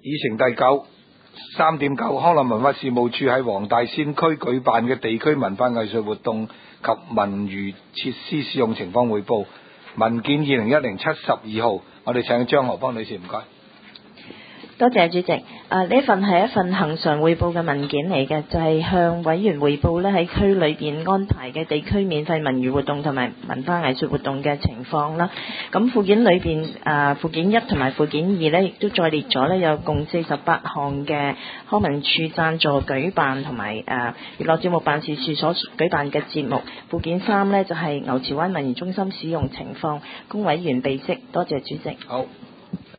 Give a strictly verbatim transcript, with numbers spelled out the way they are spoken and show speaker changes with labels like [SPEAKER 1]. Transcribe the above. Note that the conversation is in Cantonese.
[SPEAKER 1] 議程第九三點九，康樂文化事務處喺黃大仙區舉辦嘅地區文化藝術活動及文娛設施使用情況匯報文件二零一零七十二號，我哋請張何芳女士，唔該。
[SPEAKER 2] 多謝主席。啊，呢份係一份恆常匯報嘅文件嚟嘅，就係、是、向委員匯報咧喺區裏邊安排嘅地區免費文娛活動同埋文化藝術活動嘅情況啦。咁附件裏邊啊，附件一同埋附件二咧，亦都再列咗咧有共四十八項嘅康文署贊助舉辦同埋誒娛樂節目辦事處所舉辦嘅節目。附件三咧就係、是、牛池灣文娛中心使用情況，供委員備悉。多謝主席。
[SPEAKER 1] 好。